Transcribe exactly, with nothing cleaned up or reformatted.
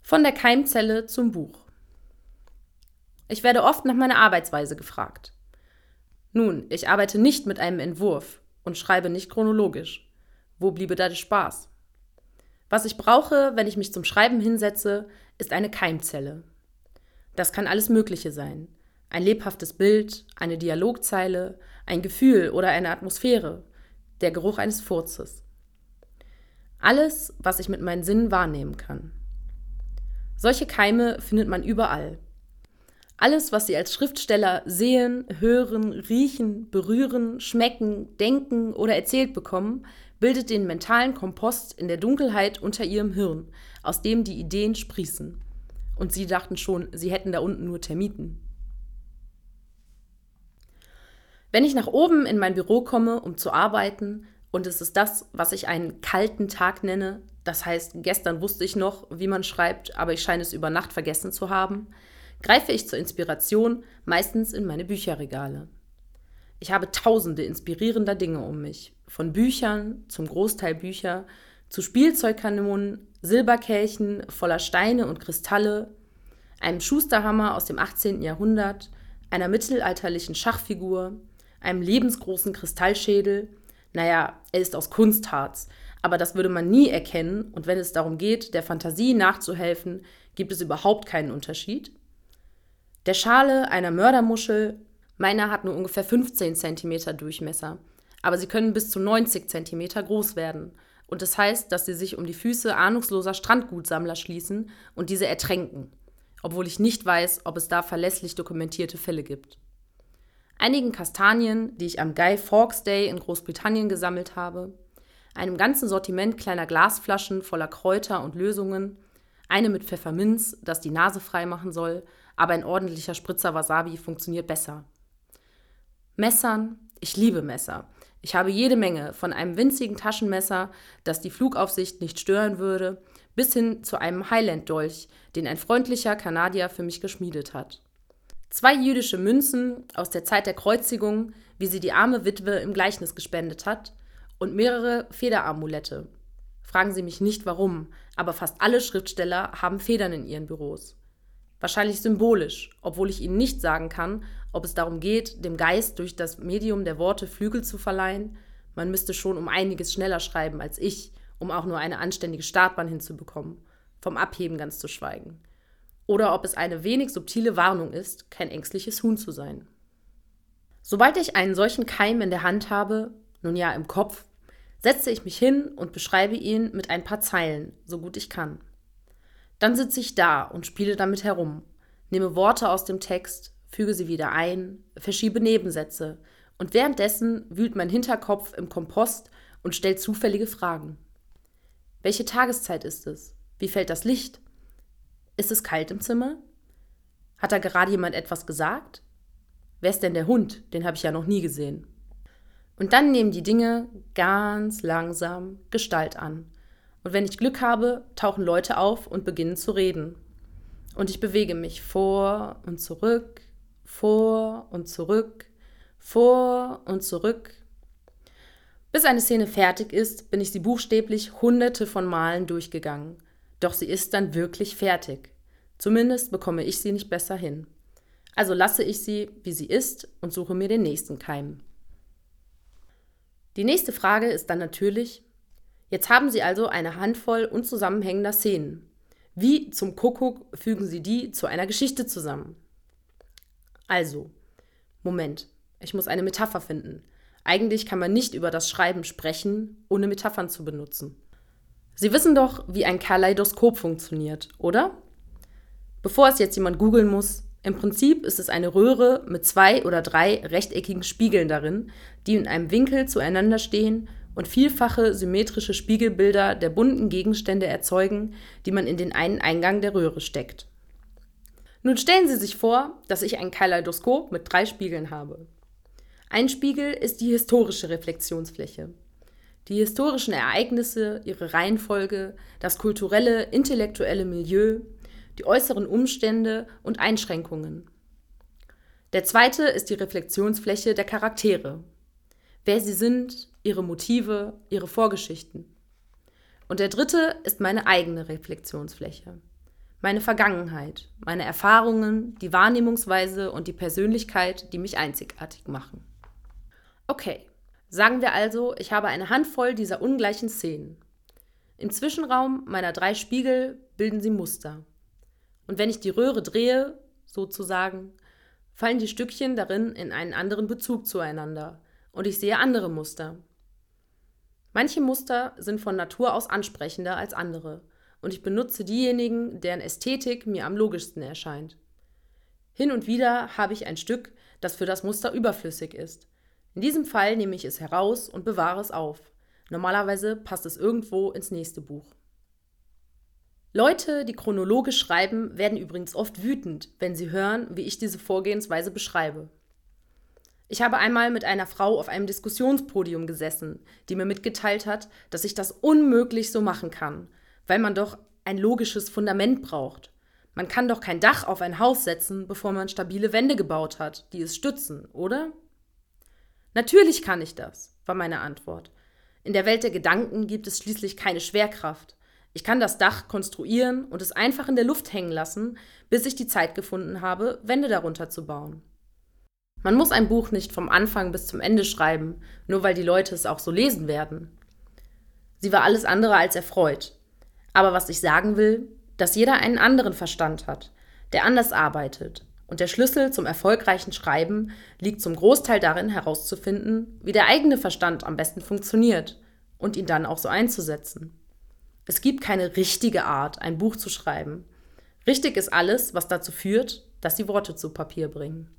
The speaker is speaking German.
Von der Keimzelle zum Buch. Ich werde oft nach meiner Arbeitsweise gefragt. Nun, ich arbeite nicht mit einem Entwurf und schreibe nicht chronologisch. Wo bliebe da der Spaß? Was ich brauche, wenn ich mich zum Schreiben hinsetze, ist eine Keimzelle. Das kann alles Mögliche sein. Ein lebhaftes Bild, eine Dialogzeile, ein Gefühl oder eine Atmosphäre, der Geruch eines Furzes. Alles, was ich mit meinen Sinnen wahrnehmen kann. Solche Keime findet man überall. Alles, was Sie als Schriftsteller sehen, hören, riechen, berühren, schmecken, denken oder erzählt bekommen, bildet den mentalen Kompost in der Dunkelheit unter Ihrem Hirn, aus dem die Ideen sprießen. Und Sie dachten schon, Sie hätten da unten nur Termiten. Wenn ich nach oben in mein Büro komme, um zu arbeiten, und es ist das, was ich einen kalten Tag nenne, das heißt, gestern wusste ich noch, wie man schreibt, aber ich scheine es über Nacht vergessen zu haben, greife ich zur Inspiration meistens in meine Bücherregale. Ich habe tausende inspirierender Dinge um mich, von Büchern, zum Großteil Bücher, zu Spielzeugkanonen, Silberkelchen voller Steine und Kristalle, einem Schusterhammer aus dem achtzehnten Jahrhundert, einer mittelalterlichen Schachfigur, einem lebensgroßen Kristallschädel. Naja, er ist aus Kunstharz, aber das würde man nie erkennen und wenn es darum geht, der Fantasie nachzuhelfen, gibt es überhaupt keinen Unterschied. Der Schale einer Mördermuschel, meiner hat nur ungefähr fünfzehn Zentimeter Durchmesser, aber sie können bis zu neunzig Zentimeter groß werden. Und das heißt, dass sie sich um die Füße ahnungsloser Strandgutsammler schließen und diese ertränken, obwohl ich nicht weiß, ob es da verlässlich dokumentierte Fälle gibt. Einigen Kastanien, die ich am Guy Fawkes Day in Großbritannien gesammelt habe, einem ganzen Sortiment kleiner Glasflaschen voller Kräuter und Lösungen, eine mit Pfefferminz, das die Nase frei machen soll, aber ein ordentlicher Spritzer Wasabi funktioniert besser. Messern, ich liebe Messer. Ich habe jede Menge, von einem winzigen Taschenmesser, das die Flugaufsicht nicht stören würde, bis hin zu einem Highland-Dolch, den ein freundlicher Kanadier für mich geschmiedet hat. Zwei jüdische Münzen aus der Zeit der Kreuzigung, wie sie die arme Witwe im Gleichnis gespendet hat, und mehrere Federamulette. Fragen Sie mich nicht warum, aber fast alle Schriftsteller haben Federn in ihren Büros. Wahrscheinlich symbolisch, obwohl ich Ihnen nicht sagen kann, ob es darum geht, dem Geist durch das Medium der Worte Flügel zu verleihen. Man müsste schon um einiges schneller schreiben als ich, um auch nur eine anständige Startbahn hinzubekommen, vom Abheben ganz zu schweigen. Oder ob es eine wenig subtile Warnung ist, kein ängstliches Huhn zu sein. Sobald ich einen solchen Keim in der Hand habe, nun ja im Kopf, setze ich mich hin und beschreibe ihn mit ein paar Zeilen, so gut ich kann. Dann sitze ich da und spiele damit herum, nehme Worte aus dem Text, füge sie wieder ein, verschiebe Nebensätze und währenddessen wühlt mein Hinterkopf im Kompost und stellt zufällige Fragen. Welche Tageszeit ist es? Wie fällt das Licht? Ist es kalt im Zimmer? Hat da gerade jemand etwas gesagt? Wer ist denn der Hund? Den habe ich ja noch nie gesehen. Und dann nehmen die Dinge ganz langsam Gestalt an. Und wenn ich Glück habe, tauchen Leute auf und beginnen zu reden. Und ich bewege mich vor und zurück, vor und zurück, vor und zurück. Bis eine Szene fertig ist, bin ich sie buchstäblich hunderte von Malen durchgegangen. Doch sie ist dann wirklich fertig. Zumindest bekomme ich sie nicht besser hin. Also lasse ich sie, wie sie ist, und suche mir den nächsten Keim. Die nächste Frage ist dann natürlich: Jetzt haben Sie also eine Handvoll unzusammenhängender Szenen. Wie zum Kuckuck fügen Sie die zu einer Geschichte zusammen? Also, Moment, ich muss eine Metapher finden. Eigentlich kann man nicht über das Schreiben sprechen, ohne Metaphern zu benutzen. Sie wissen doch, wie ein Kaleidoskop funktioniert, oder? Bevor es jetzt jemand googeln muss, im Prinzip ist es eine Röhre mit zwei oder drei rechteckigen Spiegeln darin, die in einem Winkel zueinander stehen und vielfache symmetrische Spiegelbilder der bunten Gegenstände erzeugen, die man in den einen Eingang der Röhre steckt. Nun stellen Sie sich vor, dass ich ein Kaleidoskop mit drei Spiegeln habe. Ein Spiegel ist die historische Reflexionsfläche. Die historischen Ereignisse, ihre Reihenfolge, das kulturelle, intellektuelle Milieu, die äußeren Umstände und Einschränkungen. Der zweite ist die Reflexionsfläche der Charaktere. Wer sie sind, ihre Motive, ihre Vorgeschichten. Und der dritte ist meine eigene Reflexionsfläche. Meine Vergangenheit, meine Erfahrungen, die Wahrnehmungsweise und die Persönlichkeit, die mich einzigartig machen. Okay, sagen wir also, ich habe eine Handvoll dieser ungleichen Szenen. Im Zwischenraum meiner drei Spiegel bilden sie Muster. Und wenn ich die Röhre drehe, sozusagen, fallen die Stückchen darin in einen anderen Bezug zueinander und ich sehe andere Muster. Manche Muster sind von Natur aus ansprechender als andere und ich benutze diejenigen, deren Ästhetik mir am logischsten erscheint. Hin und wieder habe ich ein Stück, das für das Muster überflüssig ist. In diesem Fall nehme ich es heraus und bewahre es auf. Normalerweise passt es irgendwo ins nächste Buch. Leute, die chronologisch schreiben, werden übrigens oft wütend, wenn sie hören, wie ich diese Vorgehensweise beschreibe. Ich habe einmal mit einer Frau auf einem Diskussionspodium gesessen, die mir mitgeteilt hat, dass ich das unmöglich so machen kann, weil man doch ein logisches Fundament braucht. Man kann doch kein Dach auf ein Haus setzen, bevor man stabile Wände gebaut hat, die es stützen, oder? Natürlich kann ich das, war meine Antwort. In der Welt der Gedanken gibt es schließlich keine Schwerkraft. Ich kann das Dach konstruieren und es einfach in der Luft hängen lassen, bis ich die Zeit gefunden habe, Wände darunter zu bauen. Man muss ein Buch nicht vom Anfang bis zum Ende schreiben, nur weil die Leute es auch so lesen werden. Sie war alles andere als erfreut. Aber was ich sagen will, dass jeder einen anderen Verstand hat, der anders arbeitet. Und der Schlüssel zum erfolgreichen Schreiben liegt zum Großteil darin, herauszufinden, wie der eigene Verstand am besten funktioniert und ihn dann auch so einzusetzen. Es gibt keine richtige Art, ein Buch zu schreiben. Richtig ist alles, was dazu führt, dass die Worte zu Papier bringen.